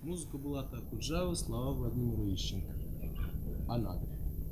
Музыка Булата Акуджава, слова Владимира Ищенко. Анадырь.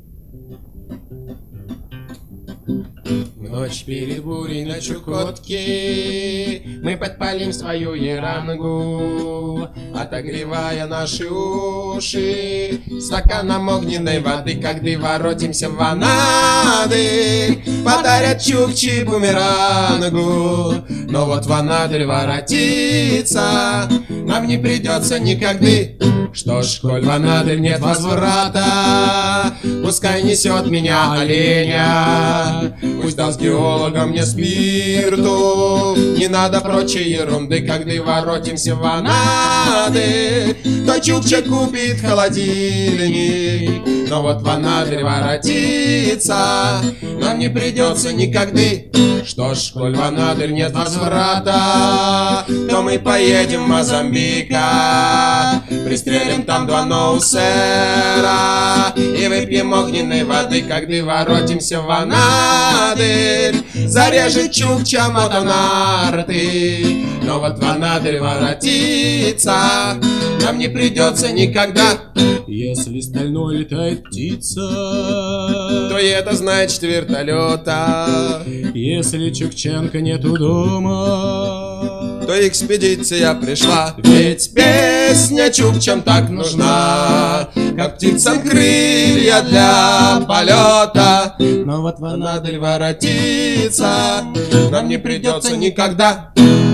В ночь перед бурей на Чукотке мы подпалим свою ерангу, отогревая наши уши стаканом огненной воды, когда воротимся в Анадырь. Подарят чукчи бумерангу, но вот в Анадырь воротиться нам не придется никогда. Что ж, коль в Анадырь нет возврата, пускай несет меня оленя. Пусть даст геологам мне спирту, не надо прочей ерунды, когда воротимся в Анадырь. То чукча купит холодильник, но вот в Анадырь воротиться нам не придется никогда. Что ж, коль в Анадырь нет возврата, то мы поедем в Мозамбика, пристрелим там два ноусера и выпьем огненной воды, когда воротимся в Анадырь. Зарежет чукча мотонарты, но вот в Анадырь воротиться нам не придется никогда. Если стальной летает птица, то и это значит вертолета. если Чукченко нету дома, то экспедиция пришла. Ведь песня чукчам так нужна, как птицам крылья для полета. но вот в Анадырь воротиться нам не придется никогда.